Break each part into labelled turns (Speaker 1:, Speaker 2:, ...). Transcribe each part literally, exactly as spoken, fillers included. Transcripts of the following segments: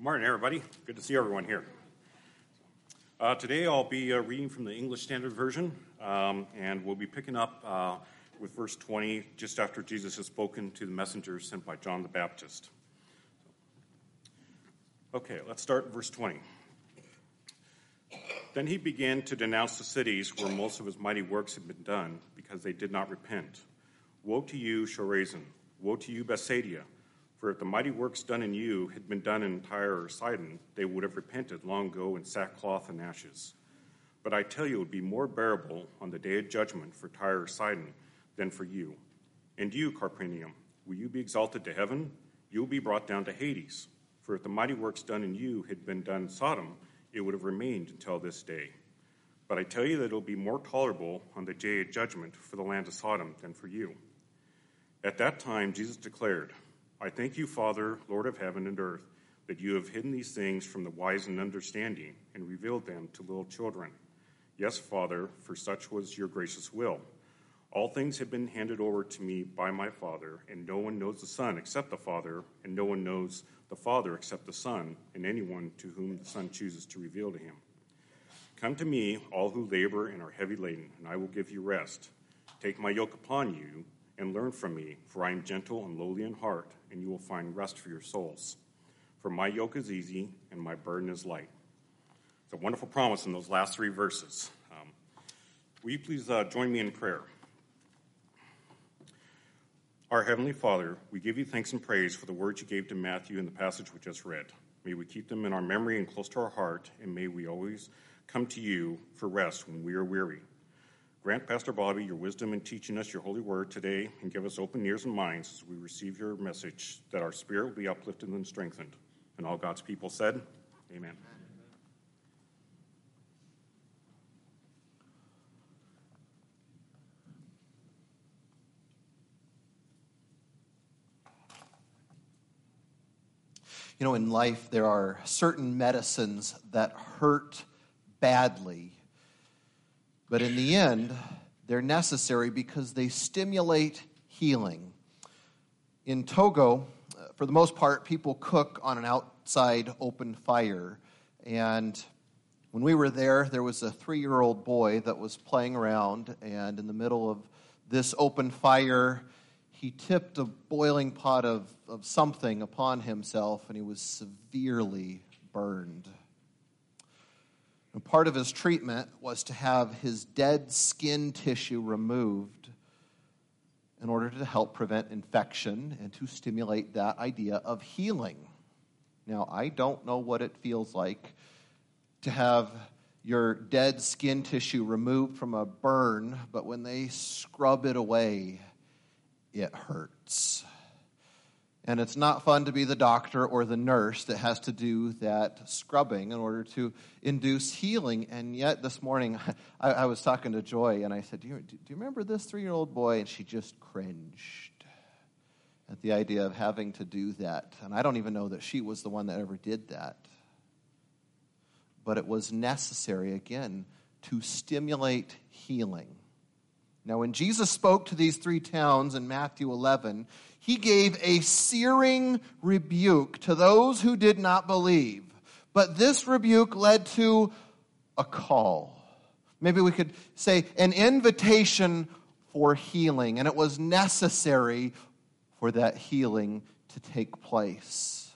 Speaker 1: Morning, everybody. Good to see everyone here. Uh, today I'll be uh, reading from the English Standard Version, um, and we'll be picking up uh, with verse twenty, just after Jesus has spoken to the messengers sent by John the Baptist. Okay, let's start in verse twenty. Then he began to denounce the cities where most of his mighty works had been done, because they did not repent. Woe to you, Chorazin! Woe to you, Bethsaida! For if the mighty works done in you had been done in Tyre or Sidon, they would have repented long ago in sackcloth and ashes. But I tell you, it would be more bearable on the day of judgment for Tyre or Sidon than for you. And you, Capernaum, will you be exalted to heaven? You will be brought down to Hades. For if the mighty works done in you had been done in Sodom, it would have remained until this day. But I tell you that it will be more tolerable on the day of judgment for the land of Sodom than for you. At that time, Jesus declared, I thank you, Father, Lord of heaven and earth, that you have hidden these things from the wise and understanding and revealed them to little children. Yes, Father, for such was your gracious will. All things have been handed over to me by my Father, and no one knows the Son except the Father, and no one knows the Father except the Son, and anyone to whom the Son chooses to reveal to him. Come to me, all who labor and are heavy laden, and I will give you rest. Take my yoke upon you, and learn from me, for I am gentle and lowly in heart, and you will find rest for your souls. For my yoke is easy, and my burden is light. It's a wonderful promise in those last three verses. Um, will you please uh, join me in prayer? Our Heavenly Father, we give you thanks and praise for the words you gave to Matthew in the passage we just read. May we keep them in our memory and close to our heart, and may we always come to you for rest when we are weary. Grant Pastor Bobby your wisdom in teaching us your holy word today, and give us open ears and minds as we receive your message, that our spirit will be uplifted and strengthened. And all God's people said, amen.
Speaker 2: You know, in life, there are certain medicines that hurt badly, but in the end, they're necessary because they stimulate healing. In Togo, for the most part, people cook on an outside open fire. And when we were there, there was a three-year-old boy that was playing around, and in the middle of this open fire, he tipped a boiling pot of, of something upon himself, and he was severely burned. And part of his treatment was to have his dead skin tissue removed in order to help prevent infection and to stimulate that idea of healing. Now, I don't know what it feels like to have your dead skin tissue removed from a burn, but when they scrub it away, it hurts. And it's not fun to be the doctor or the nurse that has to do that scrubbing in order to induce healing. And yet this morning, I, I was talking to Joy, and I said, do you, do you remember this three-year-old boy? And she just cringed at the idea of having to do that. And I don't even know that she was the one that ever did that. But it was necessary, again, to stimulate healing. Now, when Jesus spoke to these three towns in Matthew eleven, he gave a searing rebuke to those who did not believe. But this rebuke led to a call. Maybe we could say an invitation for healing. And it was necessary for that healing to take place.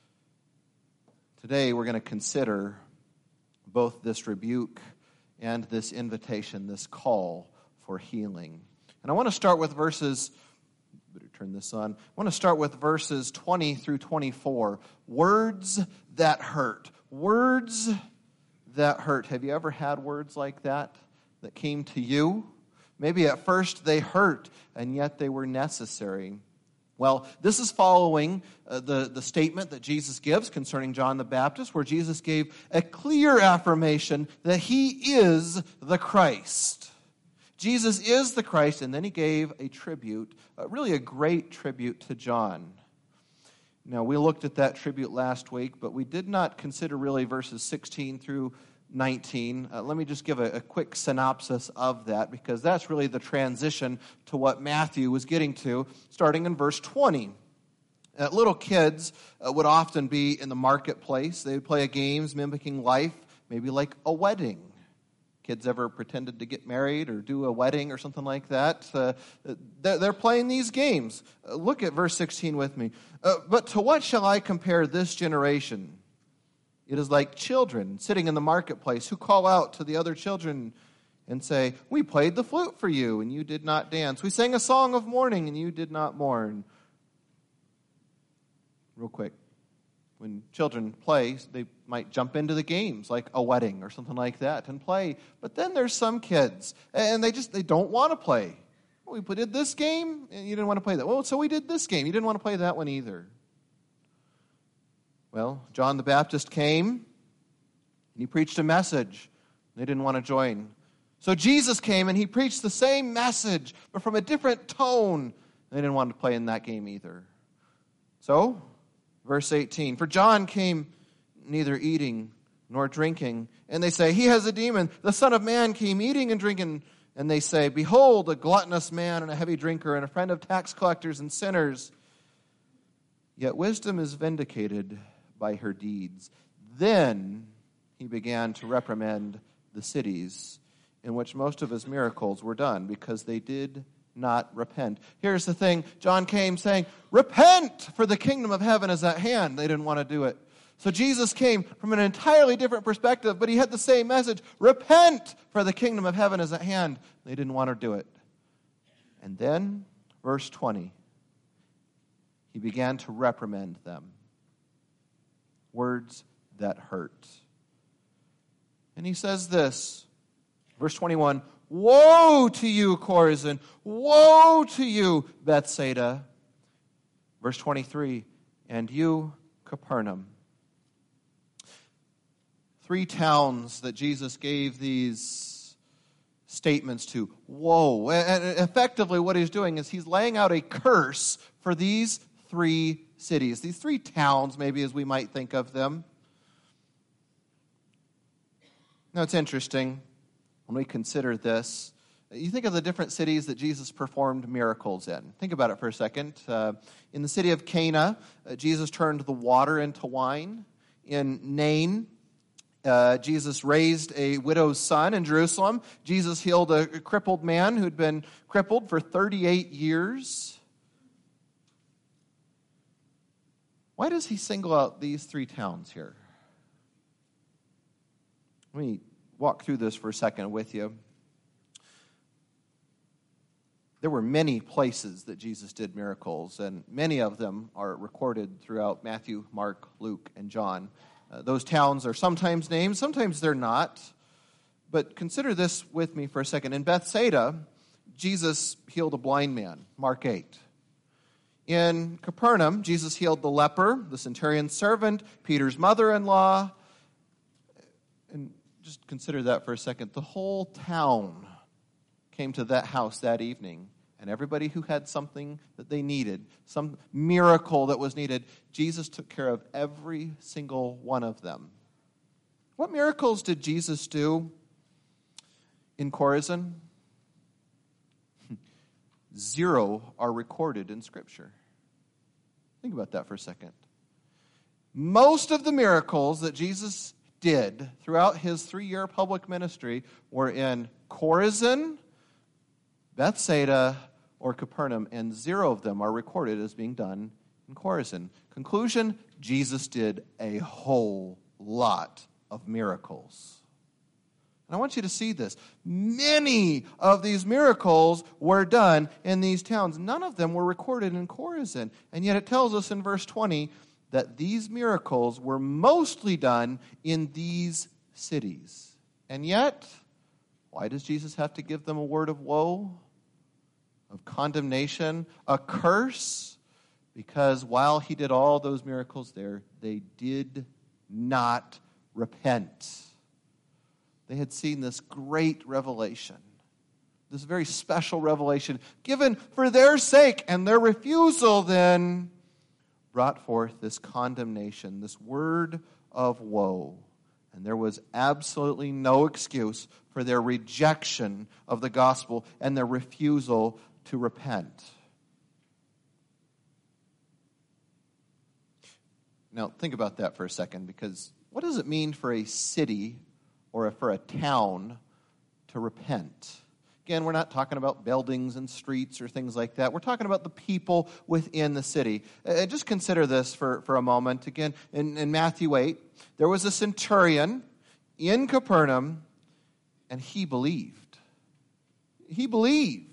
Speaker 2: Today we're going to consider both this rebuke and this invitation, this call for healing. And I want to start with verses, better turn this on. I want to start with verses twenty through twenty-four. Words that hurt. Words that hurt. Have you ever had words like that that came to you? Maybe at first they hurt, and yet they were necessary. Well, this is following uh, the, the statement that Jesus gives concerning John the Baptist, where Jesus gave a clear affirmation that he is the Christ. Jesus is the Christ, and then he gave a tribute, uh, really a great tribute to John. Now, we looked at that tribute last week, but we did not consider really verses sixteen through nineteen. Uh, let me just give a, a quick synopsis of that, because that's really the transition to what Matthew was getting to, starting in verse twenty. Uh, little kids uh, would often be in the marketplace. They would play games mimicking life, maybe like a wedding. Kids ever pretended to get married or do a wedding or something like that? Uh, they're, they're playing these games. Uh, look at verse sixteen with me. Uh, but to what shall I compare this generation? It is like children sitting in the marketplace who call out to the other children and say, we played the flute for you and you did not dance. We sang a song of mourning and you did not mourn. Real quick. When children play, they might jump into the games like a wedding or something like that and play. But then there's some kids, and they just they don't want to play. Well, we did this game, and you didn't want to play that. Well, so we did this game. You didn't want to play that one either. Well, John the Baptist came, and he preached a message. They didn't want to join. So Jesus came, and he preached the same message, but from a different tone. They didn't want to play in that game either. So, verse eighteen, for John came neither eating nor drinking, and they say, he has a demon. The Son of Man came eating and drinking, and they say, behold, a gluttonous man and a heavy drinker and a friend of tax collectors and sinners. Yet wisdom is vindicated by her deeds. Then he began to reprimand the cities in which most of his miracles were done, because they did not repent. Here's the thing. John came saying, repent, for the kingdom of heaven is at hand. They didn't want to do it. So Jesus came from an entirely different perspective, but he had the same message. Repent, for the kingdom of heaven is at hand. They didn't want to do it. And then, verse twenty, he began to reprimand them. Words that hurt. And he says this, verse twenty-one, woe to you, Chorazin! Woe to you, Bethsaida! Verse twenty-three, and you, Capernaum. Three towns that Jesus gave these statements to. Woe. And effectively what he's doing is he's laying out a curse for these three cities. These three towns, maybe as we might think of them. Now it's interesting when we consider this. You think of the different cities that Jesus performed miracles in. Think about it for a second. Uh, in the city of Cana, uh, Jesus turned the water into wine. In Nain, uh, Jesus raised a widow's son. In Jerusalem, Jesus healed a crippled man who'd been crippled for thirty-eight years. Why does he single out these three towns here? Let me walk through this for a second with you. There were many places that Jesus did miracles, and many of them are recorded throughout Matthew, Mark, Luke, and John. Uh, those towns are sometimes named, sometimes they're not. But consider this with me for a second. In Bethsaida, Jesus healed a blind man, Mark eight. In Capernaum, Jesus healed the leper, the centurion's servant, Peter's mother-in-law. And just consider that for a second. The whole town came to that house that evening, and everybody who had something that they needed, some miracle that was needed, Jesus took care of every single one of them. What miracles did Jesus do in Chorazin? Zero are recorded in Scripture. Think about that for a second. Most of the miracles that Jesus did throughout his three-year public ministry were in Chorazin, Bethsaida, or Capernaum, and zero of them are recorded as being done in Chorazin. Conclusion, Jesus did a whole lot of miracles. And I want you to see this. Many of these miracles were done in these towns. None of them were recorded in Chorazin. And yet it tells us in verse twenty that these miracles were mostly done in these cities. And yet, why does Jesus have to give them a word of woe, of condemnation, a curse? Because while he did all those miracles there, they did not repent. They had seen this great revelation, this very special revelation given for their sake, and their refusal then brought forth this condemnation, this word of woe. And there was absolutely no excuse for their rejection of the gospel and their refusal to repent. Now, think about that for a second, because what does it mean for a city or for a town to repent? Again, we're not talking about buildings and streets or things like that. We're talking about the people within the city. Uh, just consider this for, for a moment. Again, in, in Matthew eight, there was a centurion in Capernaum, and he believed. He believed.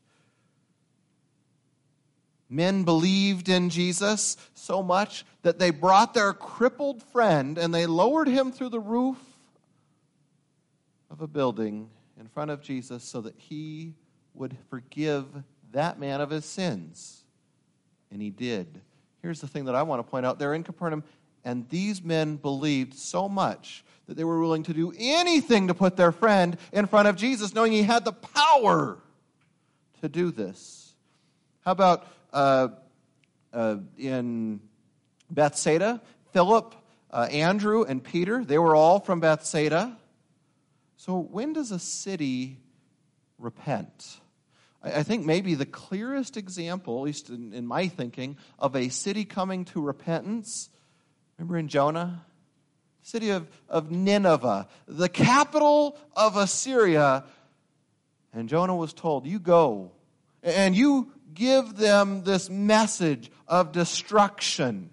Speaker 2: Men believed in Jesus so much that they brought their crippled friend and they lowered him through the roof of a building in front of Jesus so that he would forgive that man of his sins. And he did. Here's the thing that I want to point out. They're in Capernaum, and these men believed so much that they were willing to do anything to put their friend in front of Jesus, knowing he had the power to do this. How about uh, uh, in Bethsaida? Philip, uh, Andrew, and Peter, they were all from Bethsaida. So when does a city repent? I think maybe the clearest example, at least in, in my thinking, of a city coming to repentance, remember in Jonah? The city of, of Nineveh, the capital of Assyria. And Jonah was told, you go, and you give them this message of destruction.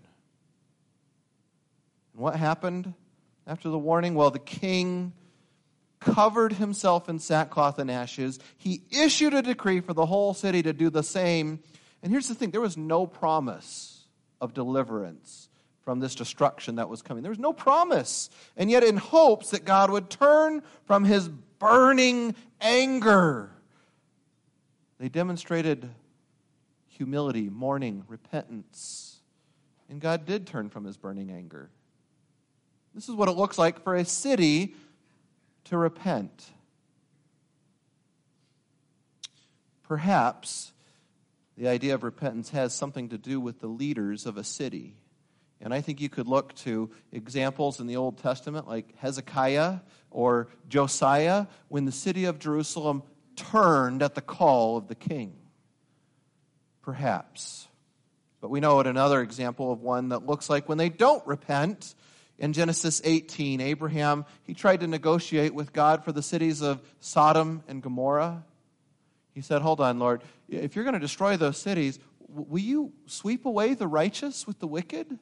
Speaker 2: And what happened after the warning? Well, the king covered himself in sackcloth and ashes. He issued a decree for the whole city to do the same. And here's the thing, there was no promise of deliverance from this destruction that was coming. There was no promise. And yet in hopes that God would turn from his burning anger, they demonstrated humility, mourning, repentance. And God did turn from his burning anger. This is what it looks like for a city to repent. Perhaps the idea of repentance has something to do with the leaders of a city. And I think you could look to examples in the Old Testament like Hezekiah or Josiah when the city of Jerusalem turned at the call of the king. Perhaps. But we know another example of one that looks like when they don't repent. In Genesis eighteen, Abraham, he tried to negotiate with God for the cities of Sodom and Gomorrah. He said, hold on, Lord, if you're going to destroy those cities, will you sweep away the righteous with the wicked?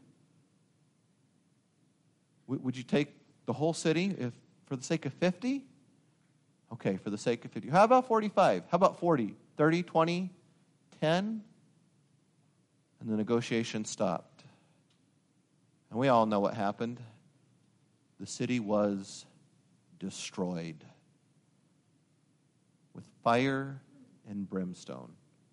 Speaker 2: Would you take the whole city if, for the sake of fifty? Okay, for the sake of fifty. How about forty-five? How about forty? thirty, twenty, ten? And the negotiation stopped. And we all know what happened. The city was destroyed with fire and brimstone.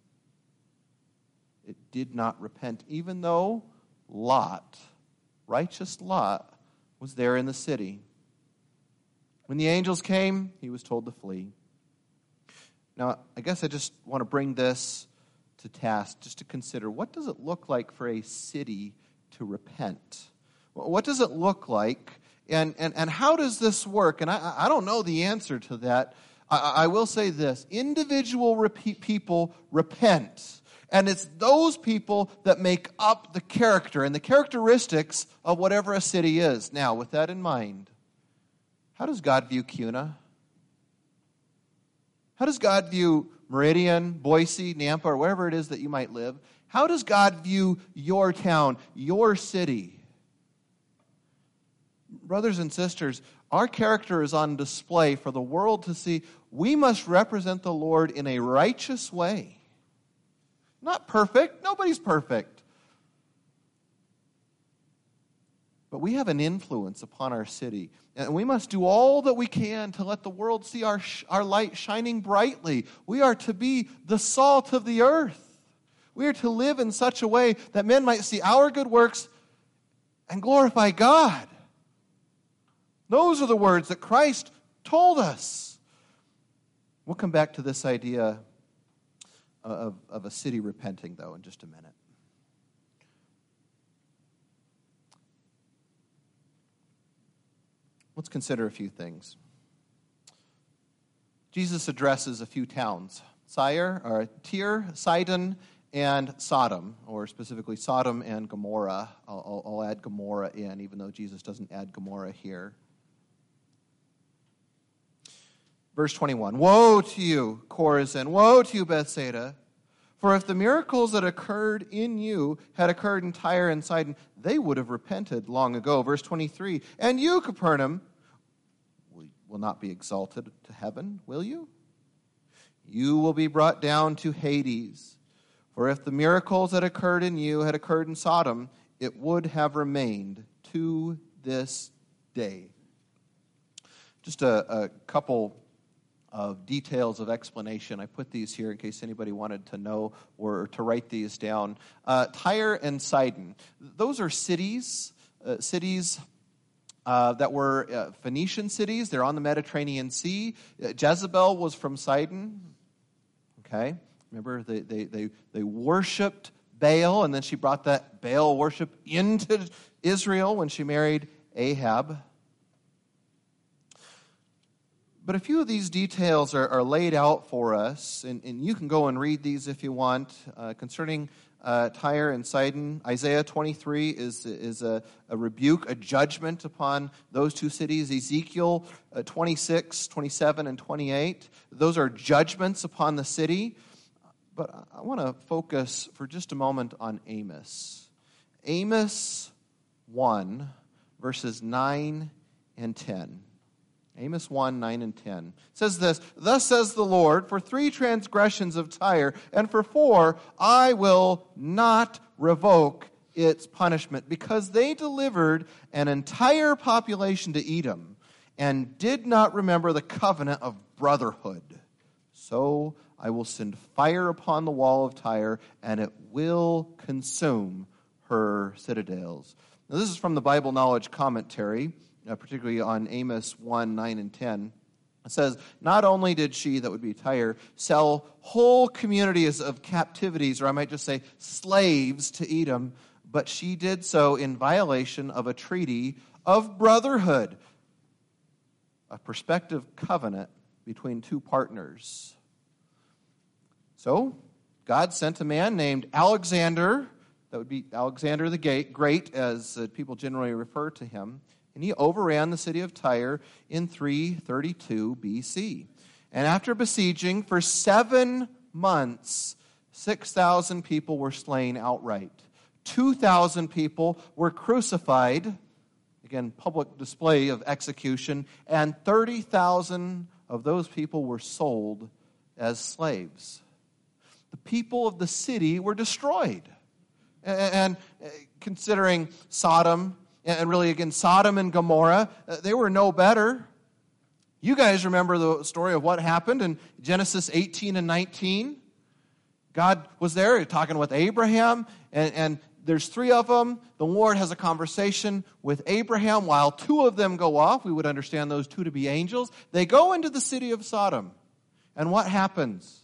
Speaker 2: It did not repent, even though Lot, righteous Lot, was there in the city. When the angels came, he was told to flee. Now, I guess I just want to bring this to task, just to consider, what does it look like for a city to repent? What does it look like? And, and, and how does this work? And I, I don't know the answer to that. I, I will say this. Individual repeat people repent. And it's those people that make up the character and the characteristics of whatever a city is. Now, with that in mind, how does God view Kuna? How does God view Meridian, Boise, Nampa, or wherever it is that you might live? How does God view your town, your city? Brothers and sisters, our character is on display for the world to see. We must represent the Lord in a righteous way. Not perfect. Nobody's perfect. But we have an influence upon our city. And we must do all that we can to let the world see our, our light shining brightly. We are to be the salt of the earth. We are to live in such a way that men might see our good works and glorify God. Those are the words that Christ told us. We'll come back to this idea of, of a city repenting, though, in just a minute. Let's consider a few things. Jesus addresses a few towns, Tyre, or Tyre, Sidon, and Sodom, or specifically Sodom and Gomorrah. I'll, I'll, I'll add Gomorrah in, even though Jesus doesn't add Gomorrah here. Verse twenty-one, woe to you, Chorazin, woe to you, Bethsaida, for if the miracles that occurred in you had occurred in Tyre and Sidon, they would have repented long ago. Verse twenty-three, and you, Capernaum, will not be exalted to heaven, will you? You will be brought down to Hades. For if the miracles that occurred in you had occurred in Sodom, it would have remained to this day. Just a, a couple of details of explanation. I put these here in case anybody wanted to know or to write these down. Uh, Tyre and Sidon, those are cities, uh, cities uh, that were uh, Phoenician cities. They're on the Mediterranean Sea. Uh, Jezebel was from Sidon. Okay, remember they, they, they, they worshipped Baal, and then she brought that Baal worship into Israel when she married Ahab. But a few of these details are, are laid out for us, and, and you can go and read these if you want, uh, concerning uh, Tyre and Sidon. Isaiah twenty-three is, is a, a rebuke, a judgment upon those two cities. Ezekiel uh, twenty-six, twenty-seven, and twenty-eight, those are judgments upon the city. But I want to focus for just a moment on Amos. Amos one, verses nine and ten. Amos one, nine and ten. It says this, thus says the Lord, for three transgressions of Tyre, and for four, I will not revoke its punishment, because they delivered an entire population to Edom, and did not remember the covenant of brotherhood. So I will send fire upon the wall of Tyre, and it will consume her citadels. Now, this is from the Bible Knowledge Commentary, Uh, particularly on Amos one, nine, and ten. It says, not only did she, that would be Tyre, sell whole communities of captivities, or I might just say slaves, to Edom, but she did so in violation of a treaty of brotherhood, a prospective covenant between two partners. So, God sent a man named Alexander, that would be Alexander the Great, as uh, people generally refer to him, and he overran the city of Tyre in three thirty-two B C. And after besieging for seven months, six thousand people were slain outright. two thousand people were crucified, again, public display of execution, and thirty thousand of those people were sold as slaves. The people of the city were destroyed. And considering Sodom, and really, again, Sodom and Gomorrah, they were no better. You guys remember the story of what happened in Genesis eighteen and nineteen. God was there talking with Abraham, and, and there's three of them. The Lord has a conversation with Abraham while two of them go off. We would understand those two to be angels. They go into the city of Sodom. And what happens?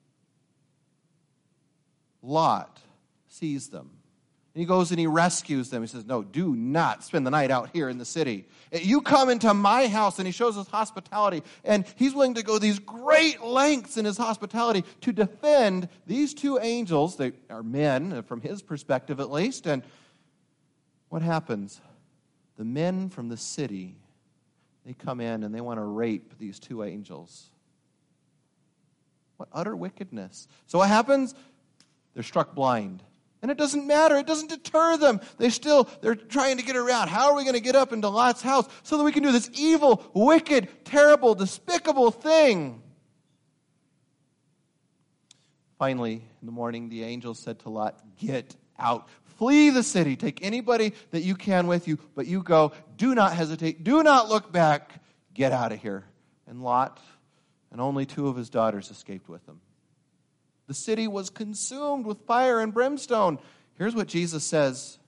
Speaker 2: Lot sees them. And he goes and he rescues them. He says, no, do not spend the night out here in the city. You come into my house, and he shows us hospitality. And he's willing to go these great lengths in his hospitality to defend these two angels. They are men, from his perspective at least. And what happens? The men from the city, they come in and they want to rape these two angels. What utter wickedness. So what happens? They're struck blind. And it doesn't matter. It doesn't deter them. They still, they're trying to get around. How are we going to get up into Lot's house so that we can do this evil, wicked, terrible, despicable thing? Finally, in the morning, the angel said to Lot, get out. Flee the city. Take anybody that you can with you, but you go. Do not hesitate. Do not look back. Get out of here. And Lot and only two of his daughters escaped with him. The city was consumed with fire and brimstone. Here's what Jesus says.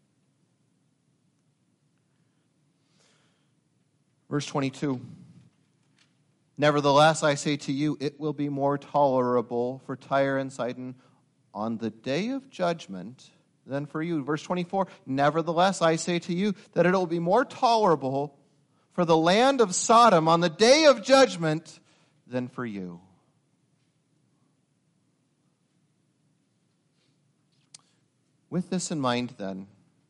Speaker 2: Verse twenty-two. Nevertheless, I say to you, it will be more tolerable for Tyre and Sidon on the day of judgment than for you. Verse twenty-four. Nevertheless, I say to you that it will be more tolerable for the land of Sodom on the day of judgment than for you. With this in mind, then,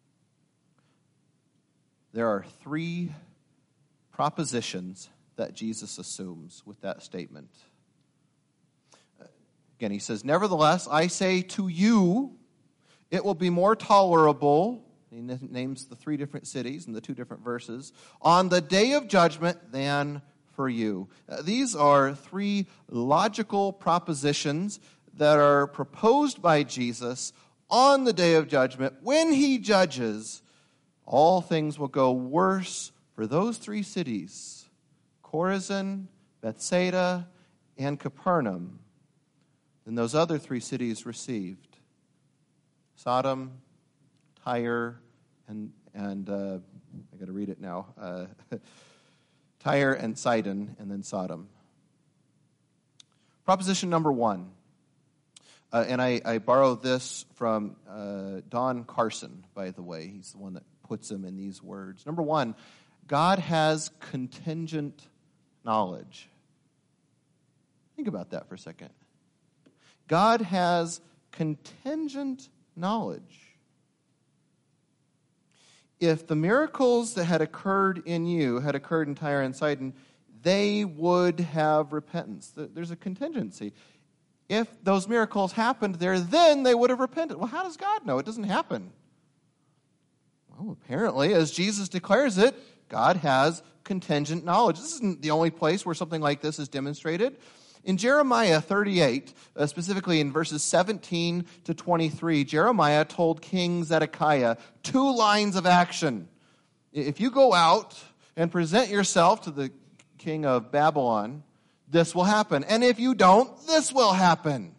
Speaker 2: there are three propositions that Jesus assumes with that statement. Again, he says, "Nevertheless, I say to you, it will be more tolerable," he names the three different cities in the two different verses, "on the day of judgment than for you." Uh, these are three logical propositions that are proposed by Jesus on the day of judgment. When he judges, all things will go worse for those three cities, Chorazin, Bethsaida, and Capernaum, than those other three cities received: Sodom, Tyre, and, and uh, I got to read it now, uh, Tyre and Sidon, and then Sodom. Proposition number one, uh, and I, I borrow this from uh, Don Carson, by the way. He's the one that puts them in these words. Number one, God has contingent knowledge. Think about that for a second. God has contingent knowledge. If the miracles that had occurred in you had occurred in Tyre and Sidon, they would have repentance. There's a contingency. If those miracles happened there, then they would have repented. Well, how does God know? It doesn't happen. Well, apparently, as Jesus declares it, God has contingent knowledge. This isn't the only place where something like this is demonstrated. In Jeremiah thirty-eight, uh, specifically in verses seventeen to twenty-three, Jeremiah told King Zedekiah two lines of action. If you go out and present yourself to the king of Babylon, this will happen. And if you don't, this will happen.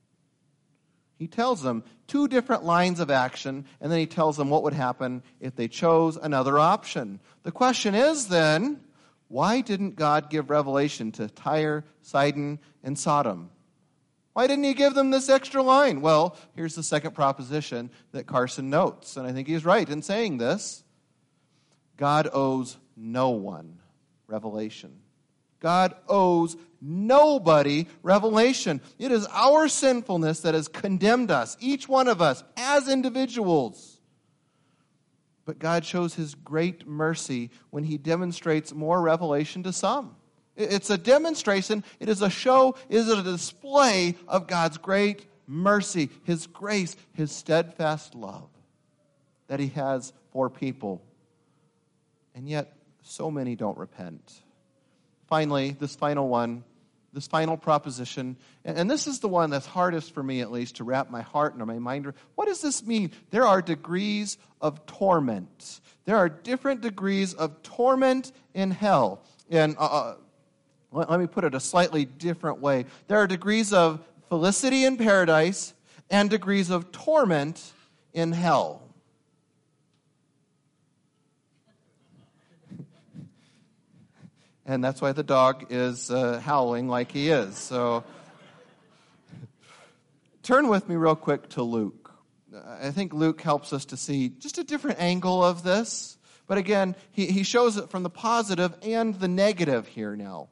Speaker 2: He tells them two different lines of action, and then he tells them what would happen if they chose another option. The question is then, why didn't God give revelation to Tyre, Sidon, and Sodom? Why didn't he give them this extra line? Well, here's the second proposition that Carson notes, and I think he's right in saying this. God owes no one revelation. God owes nobody revelation. It is our sinfulness that has condemned us, each one of us, as individuals. But God shows his great mercy when he demonstrates more revelation to some. It's a demonstration, it is a show, it is a display of God's great mercy, his grace, his steadfast love that he has for people. And yet, so many don't repent. Finally, this final one, this final proposition, and this is the one that's hardest for me at least to wrap my heart and my mind around. What does this mean? There are degrees of torment. There are different degrees of torment in hell. And uh, let, let me put it a slightly different way. There are degrees of felicity in paradise and degrees of torment in hell. And that's why the dog is uh, howling like he is. So turn with me real quick to Luke. I think Luke helps us to see just a different angle of this. But again, he, he shows it from the positive and the negative here now.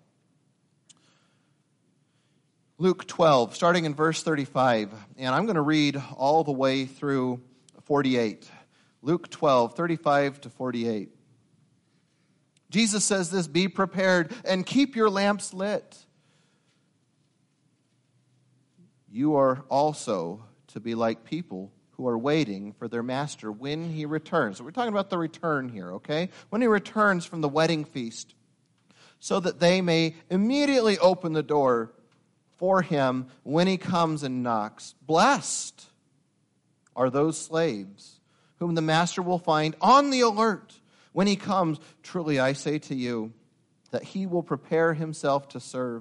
Speaker 2: Luke twelve, starting in verse thirty-five. And I'm going to read all the way through forty-eight. Luke twelve, thirty-five to forty-eight. Jesus says this, "Be prepared and keep your lamps lit. You are also to be like people who are waiting for their master when he returns." So we're talking about the return here, okay? When he returns from the wedding feast, so that they may immediately open the door for him when he comes and knocks. Blessed are those slaves whom the master will find on the alert when he comes. Truly I say to you that he will prepare himself to serve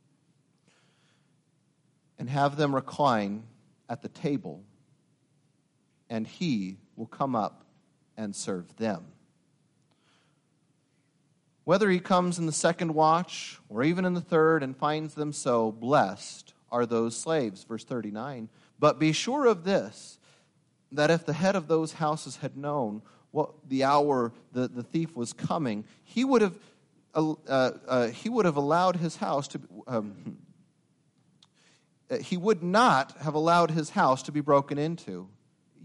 Speaker 2: and have them recline at the table, and he will come up and serve them. Whether he comes in the second watch or even in the third and finds them so, blessed are those slaves. Verse thirty-nine. But be sure of this, that if the head of those houses had known what the hour the, the thief was coming, he would have uh, uh, he would have allowed his house to um, he would not have allowed his house to be broken into.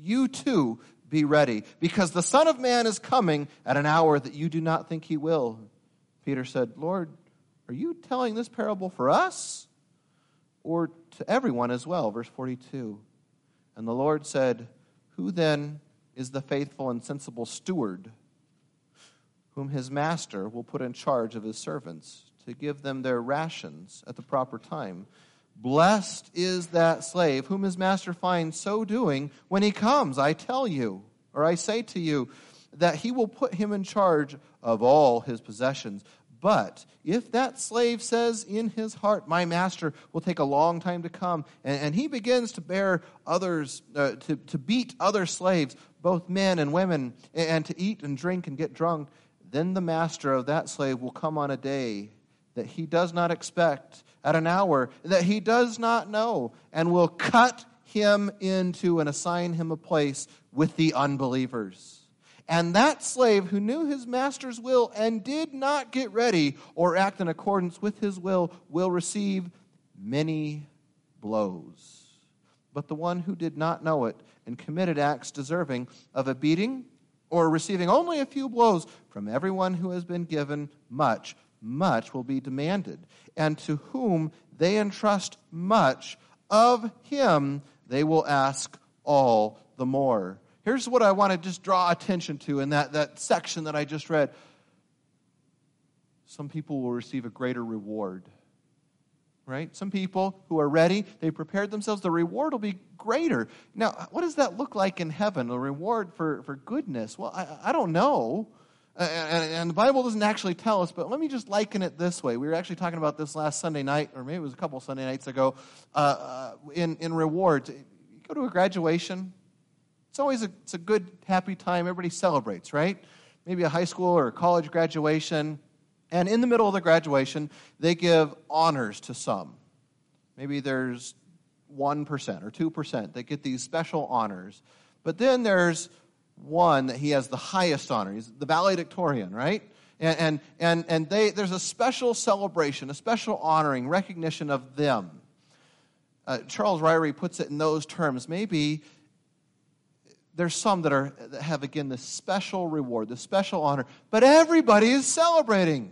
Speaker 2: you too be ready, because the Son of Man is coming at an hour that you do not think he will. Peter said, Lord, are you telling this parable for us or to everyone as well? Verse forty-two. And the Lord said, who then is the faithful and sensible steward, whom his master will put in charge of his servants to give them their rations at the proper time? Blessed is that slave whom his master finds so doing when he comes. I tell you, or I say to you, that he will put him in charge of all his possessions. But if that slave says in his heart, my master will take a long time to come, and, and he begins to bear others, uh, to, to beat other slaves, both men and women, and, and to eat and drink and get drunk, then the master of that slave will come on a day that he does not expect, at an hour that he does not know, and will cut him into and assign him a place with the unbelievers. And that slave who knew his master's will and did not get ready or act in accordance with his will will receive many blows. But the one who did not know it and committed acts deserving of a beating or receiving only a few blows from everyone who has been given much, much will be demanded. And to whom they entrust much, of him they will ask all the more. Here's what I want to just draw attention to in that, that section that I just read. Some people will receive a greater reward. Right? Some people who are ready, they prepared themselves, the reward will be greater. Now, what does that look like in heaven? A reward for, for goodness? Well, I, I don't know. And, and the Bible doesn't actually tell us, but let me just liken it this way. We were actually talking about this last Sunday night, or maybe it was a couple Sunday nights ago, uh, uh, in, in rewards. You go to a graduation. It's always a, it's a good, happy time. Everybody celebrates, right? Maybe a high school or a college graduation. And in the middle of the graduation, they give honors to some. Maybe there's one percent or two percent that get these special honors. But then there's one that he has the highest honor. He's the valedictorian, right? And and and, and they there's a special celebration, a special honoring, recognition of them. Uh, Charles Ryrie puts it in those terms. Maybe there's some that are that have, again, this special reward, this special honor, but everybody is celebrating.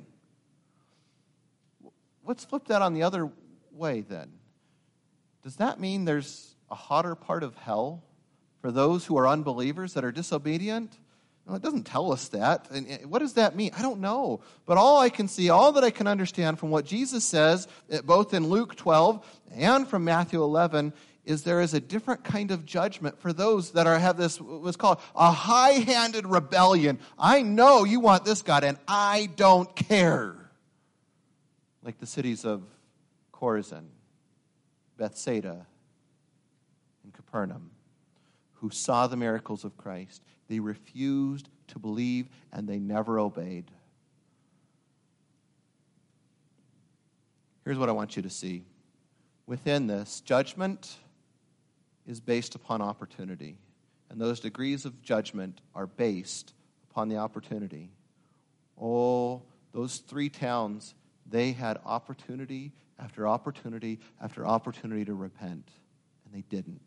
Speaker 2: Let's flip that on the other way then. Does that mean there's a hotter part of hell for those who are unbelievers that are disobedient? No, it doesn't tell us that. And what does that mean? I don't know. But all I can see, all that I can understand from what Jesus says, both in Luke twelve and from Matthew eleven, is there is a different kind of judgment for those that are have this, what's called a high-handed rebellion. I know you want this God, and I don't care. Like the cities of Chorazin, Bethsaida, and Capernaum, who saw the miracles of Christ. They refused to believe, and they never obeyed. Here's what I want you to see. Within this, judgment is based upon opportunity. And those degrees of judgment are based upon the opportunity. Oh, those three towns, they had opportunity after opportunity after opportunity to repent, and they didn't.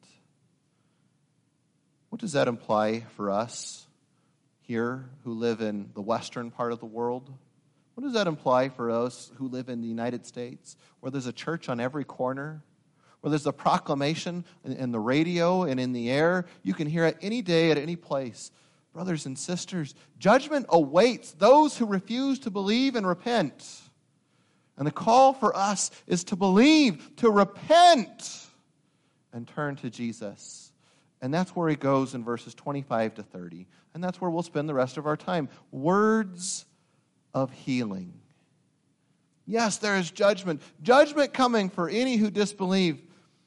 Speaker 2: What does that imply for us here who live in the western part of the world? What does that imply for us who live in the United States, where there's a church on every corner, where there's a proclamation in the radio and in the air? You can hear it any day at any place. Brothers and sisters, judgment awaits those who refuse to believe and repent. And the call for us is to believe, to repent, and turn to Jesus. And that's where he goes in verses twenty-five to thirty. And that's where we'll spend the rest of our time. Words of healing. Yes, there is judgment. Judgment coming for any who disbelieve.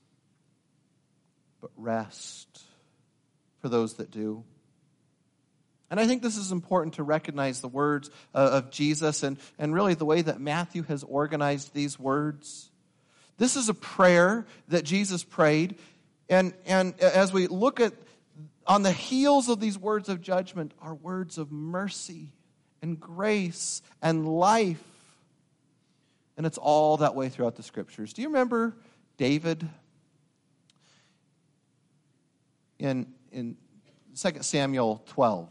Speaker 2: But rest for those that do. And I think this is important to recognize the words uh, of Jesus and, and really the way that Matthew has organized these words. This is a prayer that Jesus prayed. And, and as we look at, on the heels of these words of judgment, are words of mercy and grace and life. And it's all that way throughout the Scriptures. Do you remember David? In, in Second Samuel twelve.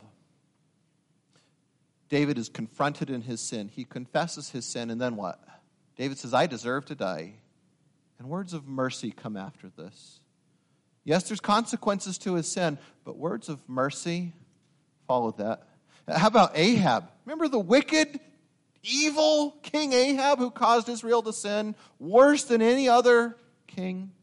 Speaker 2: David is confronted in his sin. He confesses his sin, and then what? David says, I deserve to die. And words of mercy come after this. Yes, there's consequences to his sin, but words of mercy followed that. How about Ahab? Remember the wicked, evil King Ahab who caused Israel to sin worse than any other king?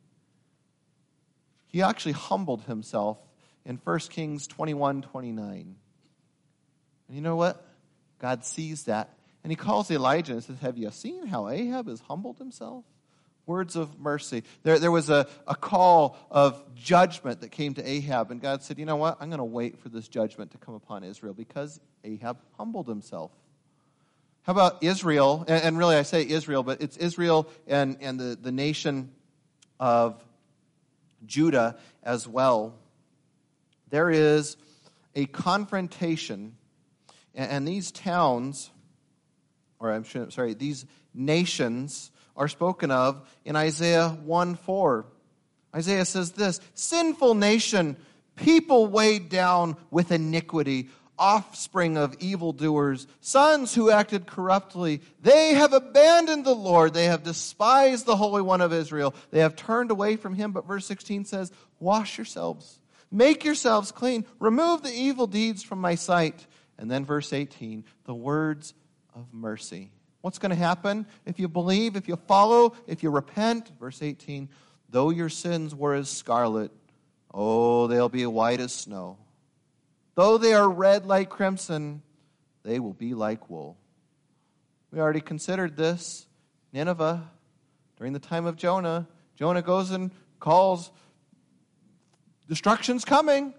Speaker 2: He actually humbled himself in First Kings twenty-one twenty-nine. And you know what? God sees that. And he calls Elijah and says, have you seen how Ahab has humbled himself? Words of mercy. There, there was a, a call of judgment that came to Ahab. And God said, you know what? I'm going to wait for this judgment to come upon Israel because Ahab humbled himself. How about Israel? And, and really I say Israel, but it's Israel and, and the, the nation of Judah as well. There is a confrontation, and, and these towns, or I'm sure, sorry, these nations are spoken of in Isaiah one four. Isaiah says this, sinful nation, people weighed down with iniquity, offspring of evildoers, sons who acted corruptly. They have abandoned the Lord. They have despised the Holy One of Israel. They have turned away from him. But verse sixteen says, wash yourselves, make yourselves clean, remove the evil deeds from my sight. And then verse eighteen, the words of mercy. What's going to happen if you believe, if you follow, if you repent? Verse eighteen, though your sins were as scarlet, oh, they'll be white as snow. Though they are red like crimson, they will be like wool. We already considered this. Nineveh, during the time of Jonah, Jonah goes and calls, destruction's coming.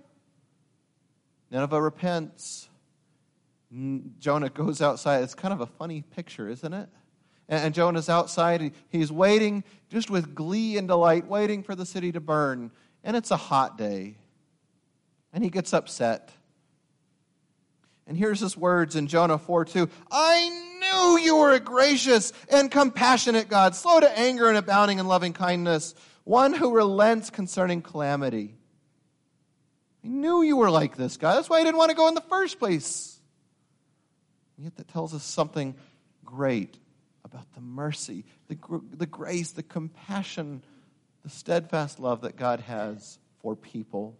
Speaker 2: Nineveh repents. Jonah goes outside. It's kind of a funny picture, isn't it? And Jonah's outside. He's waiting just with glee and delight, waiting for the city to burn. And it's a hot day. And he gets upset. And here's his words in Jonah four two. I knew you were a gracious and compassionate God, slow to anger and abounding in loving kindness, one who relents concerning calamity. I knew you were like this, God. That's why I didn't want to go in the first place. And yet that tells us something great about the mercy, the, the grace, the compassion, the steadfast love that God has for people.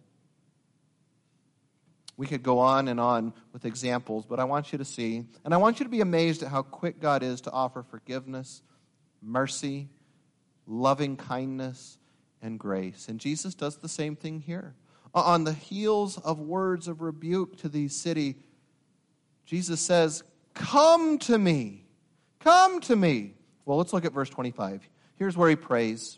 Speaker 2: We could go on and on with examples, but I want you to see, and I want you to be amazed at how quick God is to offer forgiveness, mercy, loving kindness, and grace. And Jesus does the same thing here. On the heels of words of rebuke to the city, Jesus says, come to me. Come to me. Well, let's look at verse twenty-five. Here's where he prays.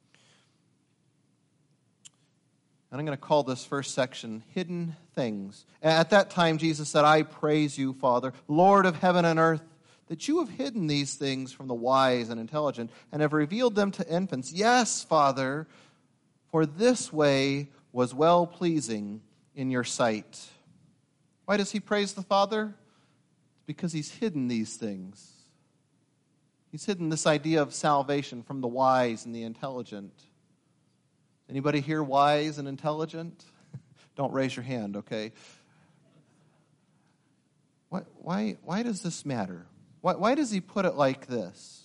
Speaker 2: And I'm going to call this first section, Hidden Things. At that time, Jesus said, I praise you, Father, Lord of heaven and earth, that you have hidden these things from the wise and intelligent and have revealed them to infants. Yes, Father, for this way was well-pleasing in your sight. Why does he praise the Father? Because he's hidden these things. He's hidden this idea of salvation from the wise and the intelligent. Anybody here wise and intelligent? Don't raise your hand, okay? Why, why, why does this matter? Why, why does he put it like this?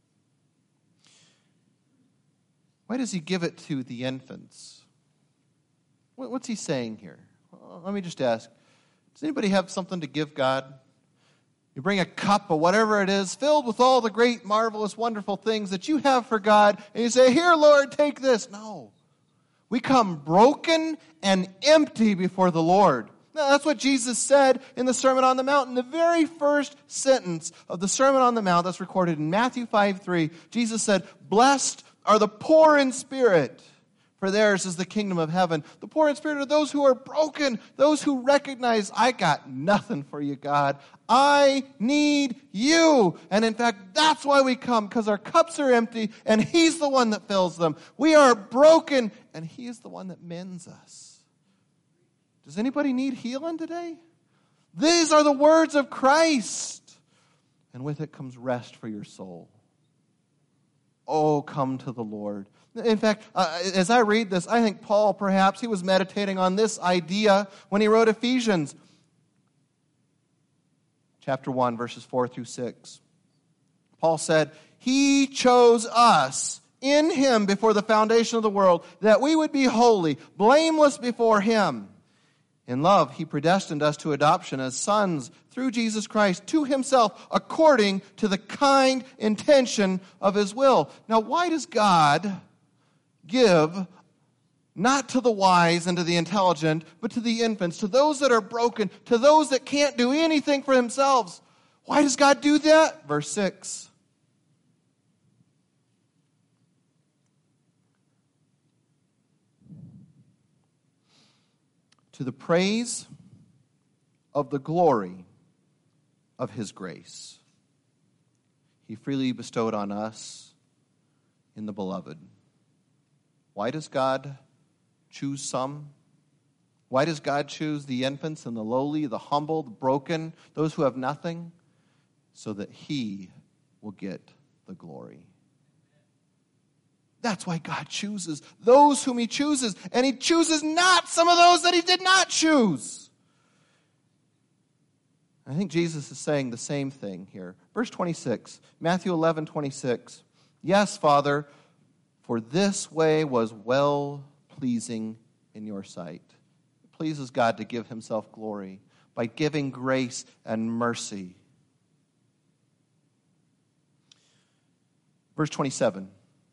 Speaker 2: Why does he give it to the infants? What, what's he saying here? Well, let me just ask. Does anybody have something to give God? You bring a cup or whatever it is, filled with all the great, marvelous, wonderful things that you have for God, and you say, here, Lord, take this. No. We come broken and empty before the Lord. Now, that's what Jesus said in the Sermon on the Mount. In the very first sentence of the Sermon on the Mount that's recorded in Matthew five three, Jesus said, blessed are the poor in spirit, for theirs is the kingdom of heaven. The poor in spirit are those who are broken, those who recognize, I got nothing for you, God. I need you. And in fact, that's why we come, because our cups are empty, and he's the one that fills them. We are broken, and he is the one that mends us. Does anybody need healing today? These are the words of Christ. And with it comes rest for your soul. Oh, come to the Lord. In fact, uh, as I read this, I think Paul, perhaps, he was meditating on this idea when he wrote Ephesians chapter one, verses four through six. Paul said, He chose us in Him before the foundation of the world, that we would be holy, blameless before Him. In love, He predestined us to adoption as sons through Jesus Christ to Himself, according to the kind intention of His will. Now, why does God give not to the wise and to the intelligent, but to the infants, to those that are broken, to those that can't do anything for themselves? Why does God do that? Verse six. To the praise of the glory of His grace, He freely bestowed on us in the Beloved. Why does God choose some? Why does God choose the infants and the lowly, the humble, the broken, those who have nothing? So that He will get the glory. That's why God chooses those whom He chooses, and He chooses not some of those that He did not choose. I think Jesus is saying the same thing here. Verse twenty-six, Matthew eleven twenty-six. Yes, Father, for this way was well-pleasing in your sight. It pleases God to give Himself glory by giving grace and mercy. Verse twenty-seven.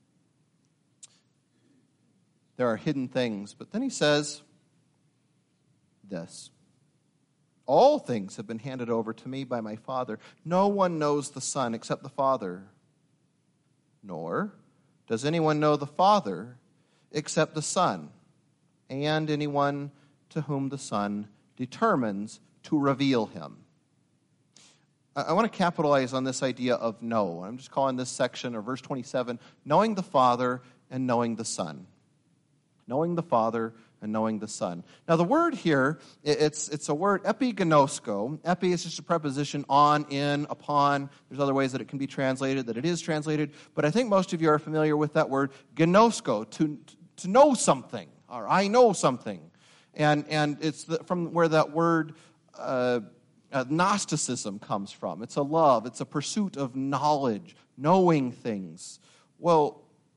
Speaker 2: There are hidden things, but then He says this. All things have been handed over to me by my Father. No one knows the Son except the Father, nor does anyone know the Father except the Son, and anyone to whom the Son determines to reveal Him. I want to capitalize on this idea of know. I'm just calling this section, or verse twenty-seven, knowing the Father and knowing the Son. Knowing the Father and knowing the Son. Now the word here, it's it's a word, epigenosko. Epi is just a preposition, on, in, upon. There's other ways that it can be translated, that it is translated. But I think most of you are familiar with that word, gnosko, to, to know something, or I know something. And, and it's the, from where that word uh, uh, Gnosticism comes from. It's a love, it's a pursuit of knowledge, knowing things. Well,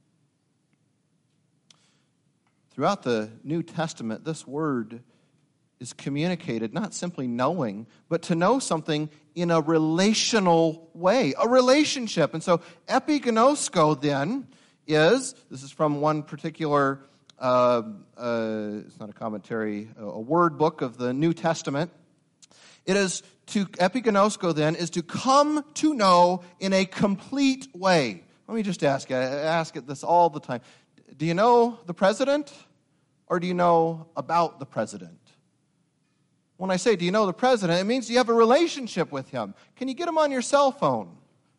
Speaker 2: throughout the New Testament, this word is communicated not simply knowing, but to know something in a relational way, a relationship. And so epigenosko then is, this is from one particular, uh, uh, it's not a commentary, a word book of the New Testament. It is to, epigenosko then, is to come to know in a complete way. Let me just ask you, I ask it this all the time. Do you know the president, or do you know about the president? When I say, do you know the president, it means you have a relationship with him. Can you get him on your cell phone?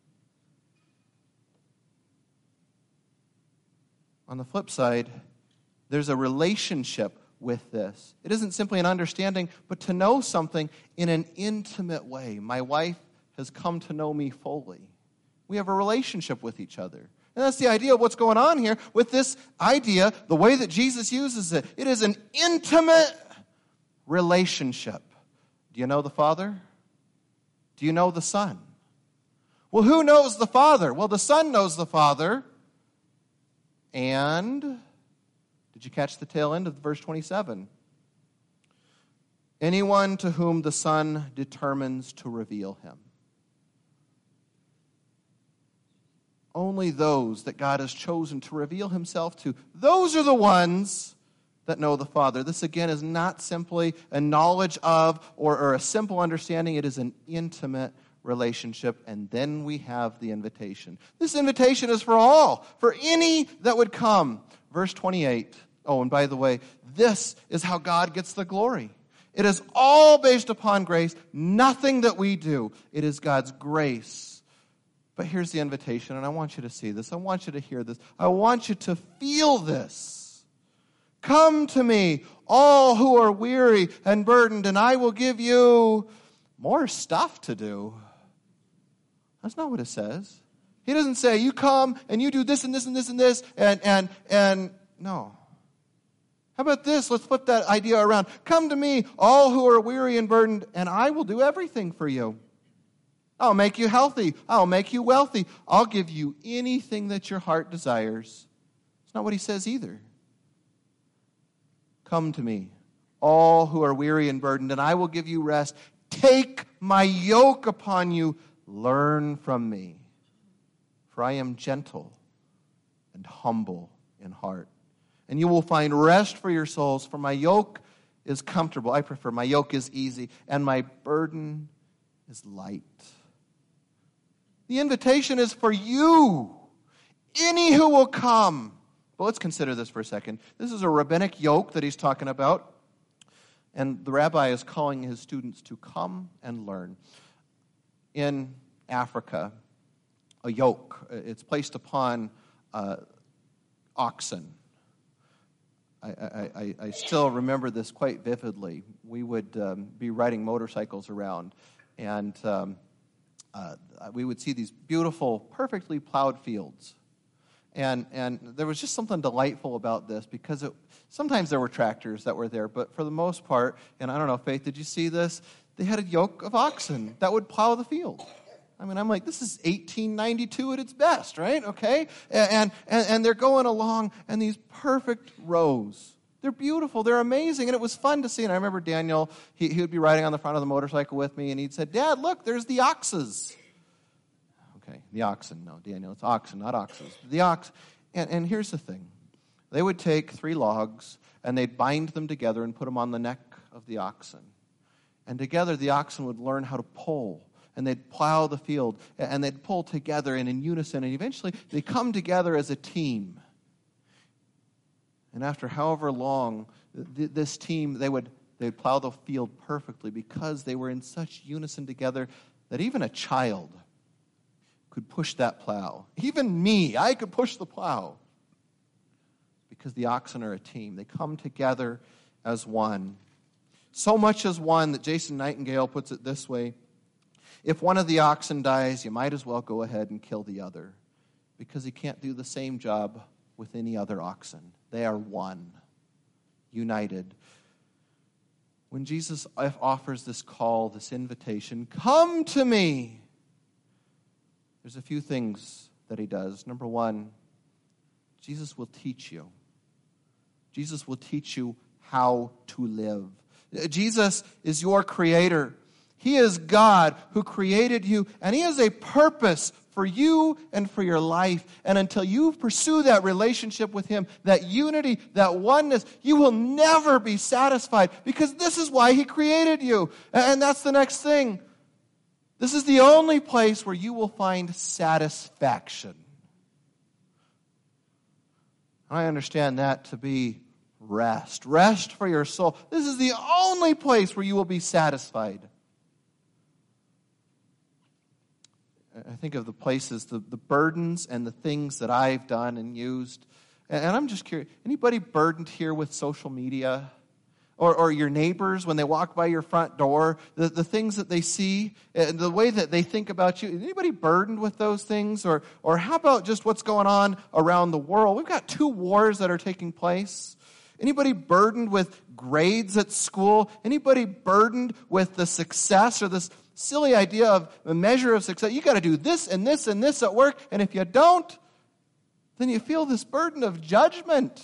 Speaker 2: On the flip side, there's a relationship with this. It isn't simply an understanding, but to know something in an intimate way. My wife has come to know me fully. We have a relationship with each other. And that's the idea of what's going on here with this idea, the way that Jesus uses it. It is an intimate relationship. Do you know the Father? Do you know the Son? Well, who knows the Father? Well, the Son knows the Father. And did you catch the tail end of verse twenty-seven? Anyone to whom the Son determines to reveal Him. Only those that God has chosen to reveal Himself to, those are the ones that know the Father. This, again, is not simply a knowledge of or, or a simple understanding. It is an intimate relationship, and then we have the invitation. This invitation is for all, for any that would come. Verse twenty-eight. Oh, and by the way, this is how God gets the glory. It is all based upon grace, nothing that we do. It is God's grace. But here's the invitation, and I want you to see this. I want you to hear this. I want you to feel this. Come to me, all who are weary and burdened, and I will give you more stuff to do. That's not what it says. He doesn't say, you come and you do this and this and this and this, and, and, and, no. How about this? Let's flip that idea around. Come to me, all who are weary and burdened, and I will do everything for you. I'll make you healthy. I'll make you wealthy. I'll give you anything that your heart desires. It's not what he says either. Come to me, all who are weary and burdened, and I will give you rest. Take my yoke upon you. Learn from me, for I am gentle and humble in heart. And you will find rest for your souls, for my yoke is comfortable. I prefer my yoke is easy, and my burden is light. The invitation is for you, any who will come. But let's consider this for a second. This is a rabbinic yoke that he's talking about. And the rabbi is calling his students to come and learn. In Africa, a yoke, it's placed upon uh, oxen. I, I, I, I still remember this quite vividly. We would um, be riding motorcycles around, and um, uh, we would see these beautiful, perfectly plowed fields. And and there was just something delightful about this, because it, sometimes there were tractors that were there, but for the most part, and I don't know, Faith, did you see this? They had a yoke of oxen that would plow the field. I mean, I'm like, this is eighteen ninety-two at its best, right? Okay? And, and, and they're going along, and these perfect rows. They're beautiful. They're amazing, and it was fun to see. And I remember Daniel, he, he would be riding on the front of the motorcycle with me, and he'd say, Dad, look, there's the oxes. Okay, the oxen. No, Daniel, it's oxen, not oxes. The ox. And, and here's the thing. They would take three logs, and they'd bind them together and put them on the neck of the oxen. And together, the oxen would learn how to pull. And they'd plow the field, and they'd pull together and in unison, and eventually they come together as a team. And after however long, th- this team, they would they'd plow the field perfectly, because they were in such unison together that even a child could push that plow. Even me, I could push the plow, because the oxen are a team. They come together as one. So much as one that Jason Nightingale puts it this way: if one of the oxen dies, you might as well go ahead and kill the other, because he can't do the same job with any other oxen. They are one, united. When Jesus offers this call, this invitation, come to me, there's a few things that he does. Number one, Jesus will teach you. Jesus will teach you how to live. Jesus is your creator. He is God who created you, and he has a purpose for you and for your life. And until you pursue that relationship with him, that unity, that oneness, you will never be satisfied, because this is why he created you. And that's the next thing. This is the only place where you will find satisfaction. I understand that to be rest. Rest for your soul. This is the only place where you will be satisfied. I think of the places, the, the burdens and the things that I've done and used. And, and I'm just curious, anybody burdened here with social media? Or, or your neighbors, when they walk by your front door, the, the things that they see, and the way that they think about you. Anybody burdened with those things? Or, or how about just what's going on around the world? We've got two wars that are taking place. Anybody burdened with grades at school? Anybody burdened with the success or this silly idea of a measure of success? You got to do this and this and this at work, and if you don't, then you feel this burden of judgment.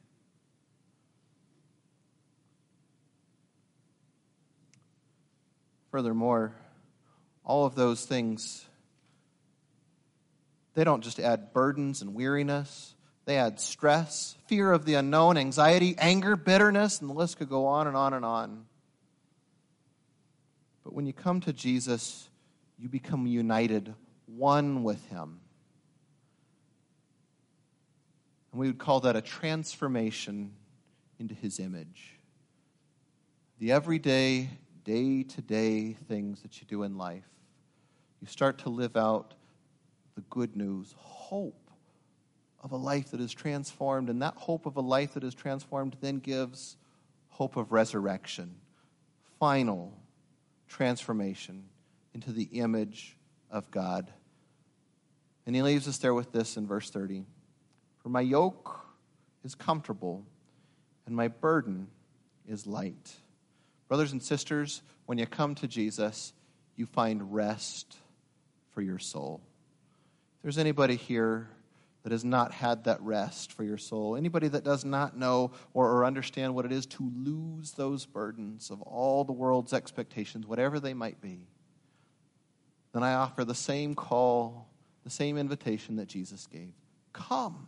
Speaker 2: Furthermore, all of those things, they don't just add burdens and weariness. They add stress, fear of the unknown, anxiety, anger, bitterness, and the list could go on and on and on. But when you come to Jesus, you become united, one with him. And we would call that a transformation into his image. The everyday, day-to-day things that you do in life, you start to live out the good news, hope of a life that is transformed, and that hope of a life that is transformed then gives hope of resurrection, final transformation into the image of God. And he leaves us there with this in verse thirty. For my yoke is comfortable, and my burden is light. Brothers and sisters, when you come to Jesus, you find rest for your soul. If there's anybody here that has not had that rest for your soul, anybody that does not know or, or understand what it is to lose those burdens of all the world's expectations, whatever they might be, then I offer the same call, the same invitation that Jesus gave. Come.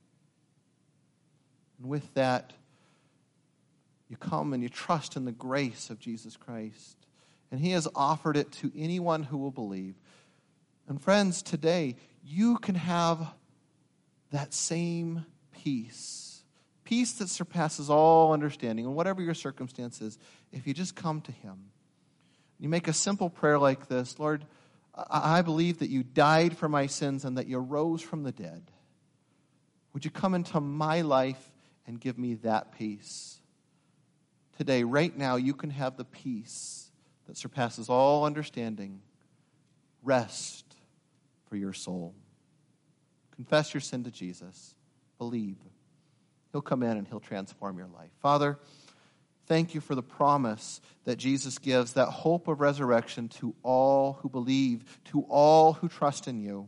Speaker 2: And with that, you come and you trust in the grace of Jesus Christ. And he has offered it to anyone who will believe. And friends, today, you can have that same peace. Peace that surpasses all understanding. And whatever your circumstances, if you just come to him. You make a simple prayer like this. Lord, I believe that you died for my sins and that you rose from the dead. Would you come into my life and give me that peace? Today, right now, you can have the peace that surpasses all understanding. Rest for your soul. Confess your sin to Jesus. Believe. He'll come in and he'll transform your life. Father, thank you for the promise that Jesus gives, that hope of resurrection to all who believe, to all who trust in you.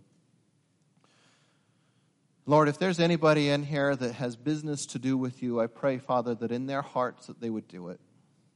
Speaker 2: Lord, if there's anybody in here that has business to do with you, I pray, Father, that in their hearts that they would do it.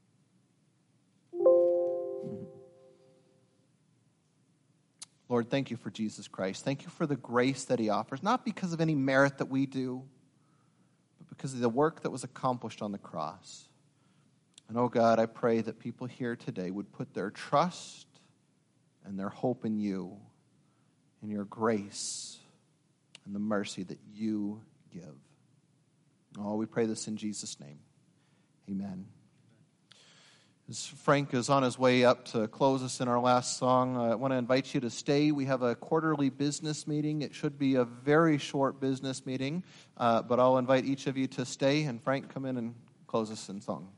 Speaker 2: Lord, thank you for Jesus Christ. Thank you for the grace that he offers, not because of any merit that we do, but because of the work that was accomplished on the cross. And oh God, I pray that people here today would put their trust and their hope in you, in your grace, and the mercy that you give. Oh, we pray this in Jesus' name. Amen. As Frank is on his way up to close us in our last song, I want to invite you to stay. We have a quarterly business meeting. It should be a very short business meeting, uh, but I'll invite each of you to stay. And Frank, come in and close us in song.